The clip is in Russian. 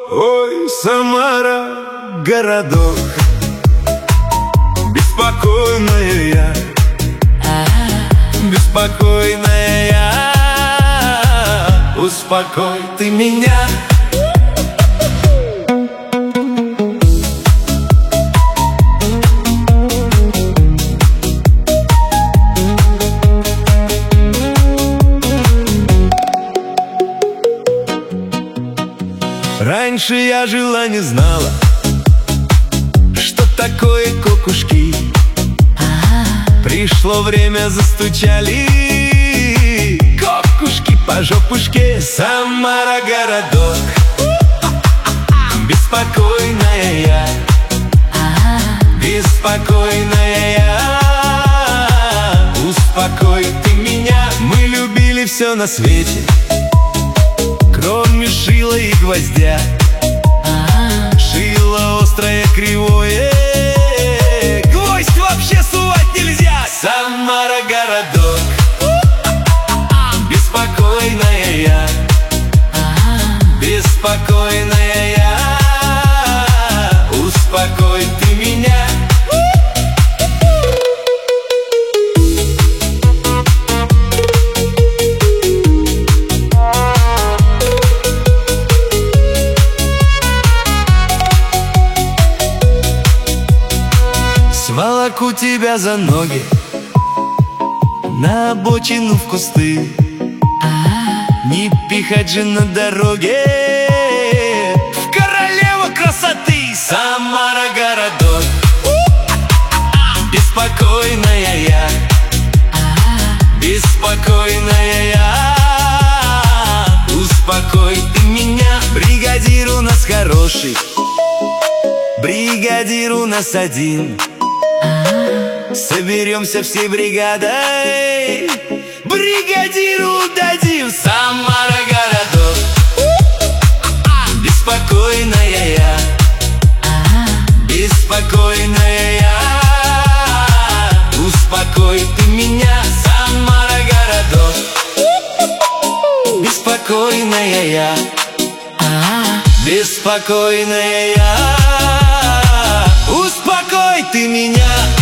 Ой, Самара, городок, беспокойная я, беспокойная я, успокой ты меня. Раньше я жила, не знала, что такое кукушки. Пришло время, застучали кукушки по жопушке. Самара, городок, беспокойная я, беспокойная я, успокой ты меня. Мы любили все на свете, кроме шила и гвоздя. Шило острое, кривое, гвоздь вообще сувать нельзя. Самара, городок, беспокойная я, беспокойная я, успокой ты меня. Сволоку тебя за ноги на обочину в кусты, не пихать же на дороге в королеву красоты. Самара, городок, беспокойная я, беспокойная я, успокой ты меня. Бригадир у нас хороший, бригадир у нас один. Соберемся всей бригадой, бригадиру дадим. Самара, городок, беспокойная я, беспокойная я, успокой ты меня. Самара, городок, беспокойная я, беспокойная я, успокой ты меня.